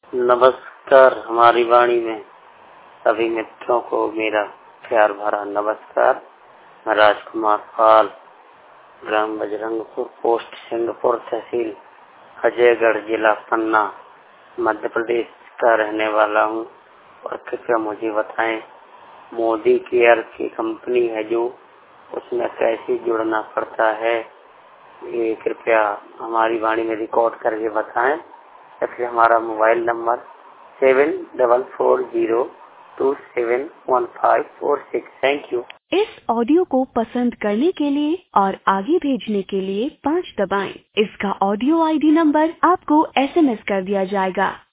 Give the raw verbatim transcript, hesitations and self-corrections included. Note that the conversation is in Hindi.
नमस्कार। हमारी वाणी में सभी मित्रों को मेरा प्यार भरा नमस्कार। मैं राजकुमार पाल, ग्राम बजरंगपुर, पोस्ट सिंहपुर, तहसील अजयगढ़, जिला पन्ना, मध्य प्रदेश का रहने वाला हूँ। और कृपया मुझे बताएं, मोदी केयर की कंपनी है जो, उसमें कैसे जुड़ना पड़ता है, ये कृपया हमारी वाणी में रिकॉर्ड करके बताएं। इसलिए हमारा mobile number seven double four zero two seven one five four six. Thank you. इस ऑडियो को पसंद करने के लिए और आगे भेजने के लिए पाँच दबाएं। इसका ऑडियो आईडी नंबर आपको एसएमएस कर दिया जाएगा।